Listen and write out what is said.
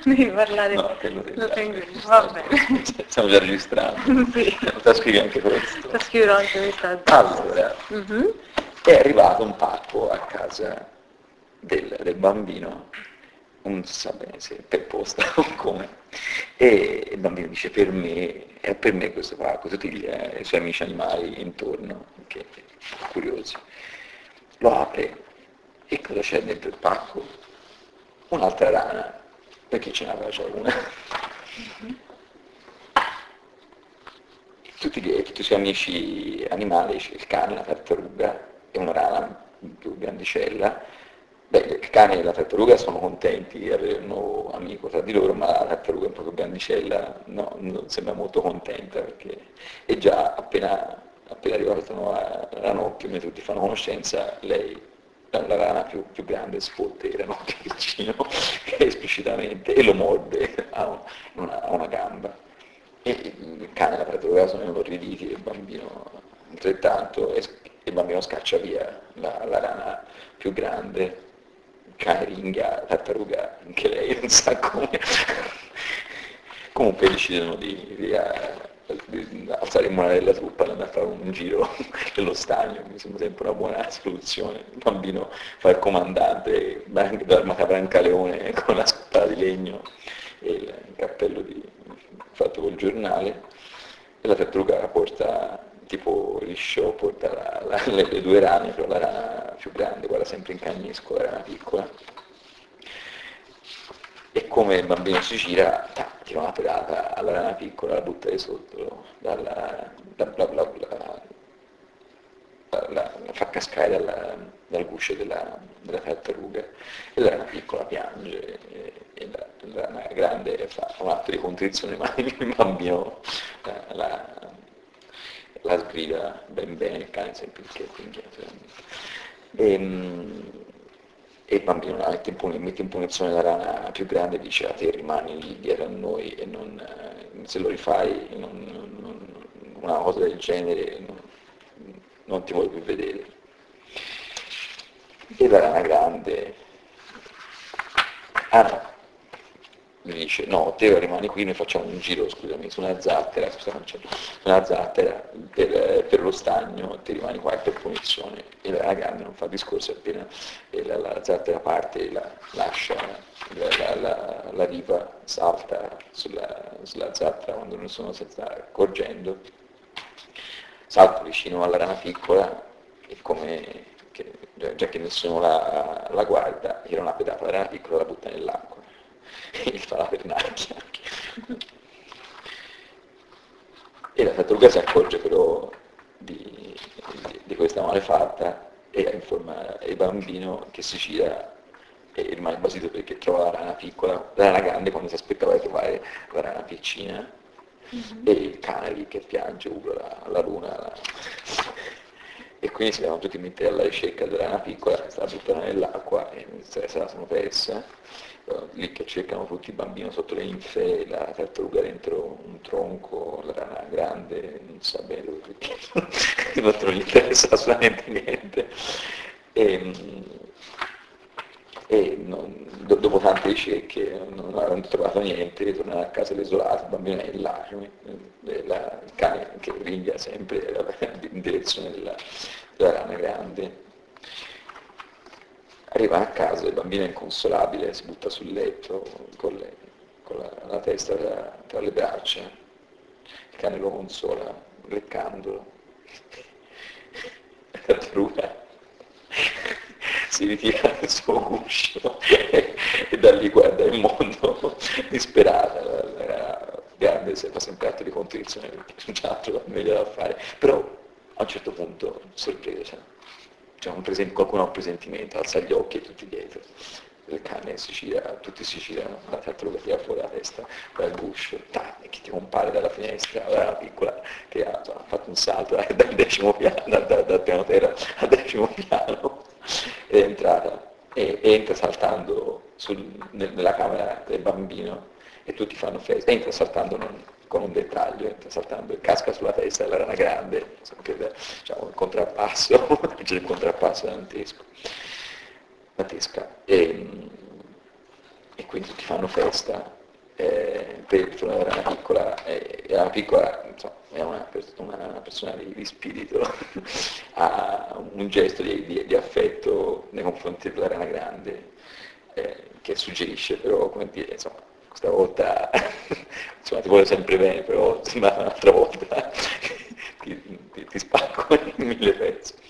Devi parlare No, quello del del... pinguino, va bene. Stiamo già registrando. Sì, Sta scrivendo anche questo. ti scriverò anche questa. Allora, Mhm. è arrivato un pacco a casa del bambino, non si sa bene se per posta o come, e il bambino dice è per me questo pacco, tutti i suoi amici animali intorno, che curiosi. Lo apre e cosa c'è dentro il pacco? Un'altra rana, perché ce n'aveva già una. Tutti i suoi amici animali, c'è il cane, la tartaruga e una rana più grandicella. Beh, il cane e la tartaruga sono contenti di avere un nuovo amico tra di loro, ma la tartaruga è un po' più grandicella, no, non sembra molto contenta perché è già appena arrivata questa nuova ranocchio, mentre tutti fanno conoscenza, lei, la rana più grande, sfotte il ranocchio vicino esplicitamente e lo morde a una gamba. E il cane e la tartaruga sono inorriditi, il bambino altrettanto, e il bambino scaccia via la rana più grande, il cane ringhia, la tartaruga anche lei non sa come. Comunque decidono di alzare il morale della truppa e andare a fare un giro dello stagno, mi sembra sempre una buona soluzione. Il bambino fa il comandante dell'armata Brancaleone con la spada di legno e il cappello fatto col giornale, e la tartaruga porta, tipo liscio, porta le due rane, però la rana più grande guarda sempre in cagnesco, la rana piccola, e come il bambino si gira, tira una pedata alla rana piccola, la butta di sotto, la fa cascare dal guscio della tartaruga, e la rana piccola piange, e la rana grande fa un atto di contrizione, ma il bambino la, la sgrida ben bene, il cane sempre indietro. E il bambino la mette in punizione la rana più grande e dice: a te rimani lì dietro a noi e se lo rifai una cosa del genere non ti voglio più vedere. E la rana grande, ah no, mi dice: no, te rimani qui, noi facciamo un giro, scusami, su una zattera, per lo stagno, te rimani qua per punizione. E la rana grande non fa discorso, appena la zattera parte, lascia la riva, salta sulla zattera quando nessuno si sta accorgendo, salta vicino alla rana piccola e già che nessuno la guarda, tira una pedata alla rana piccola e la butta nell'acqua. E gli fa la pernacchia. E la tartaruga si accorge però di questa malefatta e informa il bambino, che si gira e rimane basito perché trova la rana piccola, la rana grande quando si aspettava di trovare la rana piccina, e il cane lì che piange, urla alla luna. E quindi si vanno tutti a mettere alla ricerca della rana piccola, che stava buttata nell'acqua e se la sono persa. Lì che cercano tutti, il bambino sotto le ninfe, la tartaruga dentro un tronco, la rana grande, non sa bene dove perché non gli interessa assolutamente niente. E, dopo tante ricerche non avevano trovato niente, tornano a casa desolato, il bambino è in lacrime, il cane che ringhia sempre in direzione della rana grande. Arriva a casa, il bambino è inconsolabile, si butta sul letto con la testa tra le braccia, il cane lo consola leccandolo, la tartaruga si ritira dal suo guscio e da lì guarda il mondo disperata, la grande fa sempre atto di contrizione perché non c'è altro meglio da fare, però a un certo punto sorpresa. Qualcuno ha un presentimento, alza gli occhi e tutti dietro. Il cane si gira, tutti si girano, la tartaruga tira fuori la testa dal guscio, e chi ti compare dalla finestra, la piccola che ha fatto un salto dal decimo piano, dal piano terra al decimo piano, ed è entrata, e entra saltando nella camera del bambino, e tutti fanno festa, entra saltando con un dettaglio, entra saltando e casca sulla testa della rana grande, diciamo, il contrappasso, c'è il contrappasso dantesca, e quindi tutti fanno festa, per una rana piccola, era piccola, insomma, è una persona di spirito, ha un gesto di affetto nei confronti della rana grande, che suggerisce però, come dire, insomma, questa volta insomma, ti voglio sempre bene, però un'altra volta ti spacco in 1000 pezzi.